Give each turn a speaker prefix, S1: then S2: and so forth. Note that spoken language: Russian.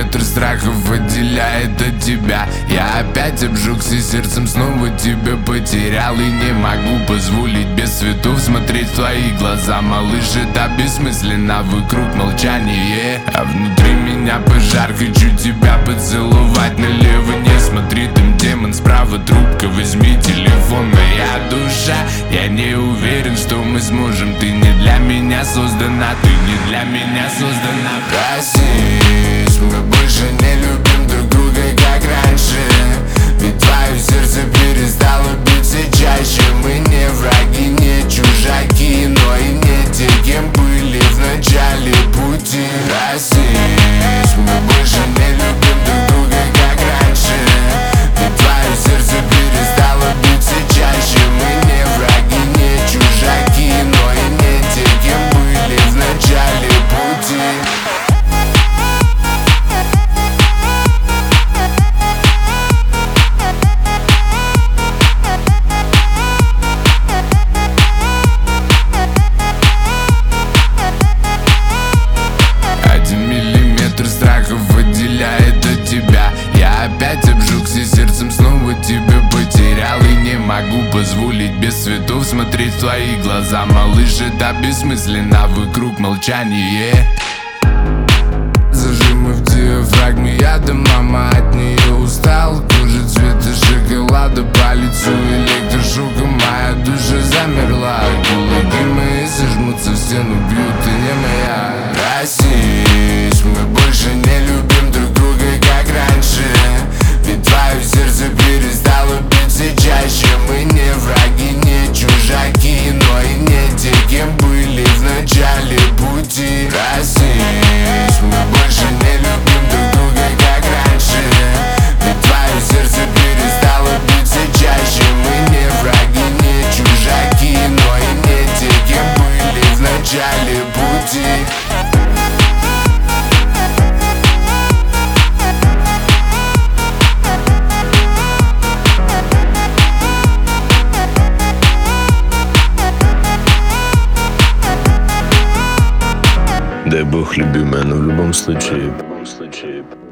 S1: миллиметр страхов отделяет от тебя. Я опять обжегся сердцем, снова тебя потерял. И не могу позволить без цветов смотреть в твои глаза. Малыш, это бессмысленно, вокруг молчание, а внутри меня пожар. Хочу тебя поцеловать, налево не смотри, там демон, справа трубка, возьми телефон. Моя душа, я не уверен, что мы сможем. Ты не для меня создана, ты не для меня создана. Прости, мы больше не любим друг друга, как раньше. Ведь твое сердце перестало биться чаще. Мы не враги, не чужаки, но и не те, кем были в начале пути. Прости, мы больше не любим друг друга, как раньше. Ведь твое сердце перестало биться чаще. Мы не враги, не чужаки, но и не те, кем были в начале пути. Отделяет от тебя. Я опять обжегся сердцем, снова тебя потерял. И не могу позволить без цветов смотреть в твои глаза. Малыш, это бессмысленно, вокруг молчание. Зажимы в диафрагме яда, мама от нее устал. Кожа цвета шоколада, по лицу электрошоком. Моя душа замерла, кулаки мои сожмутся в стену, бьют, ты не моя. Прости, мы больше не любим друг друга, как раньше. Ведь твое сердце перестало биться чаще. Мы не враги, не чужаки, но и не те, кем были в начале пути. Прости, мы больше не любим друг друга, как раньше. Ведь твое сердце перестало биться чаще. Мы не враги, не чужаки, но и не те, кем были в начале пути.
S2: Дай бог, любимая, но в любом случае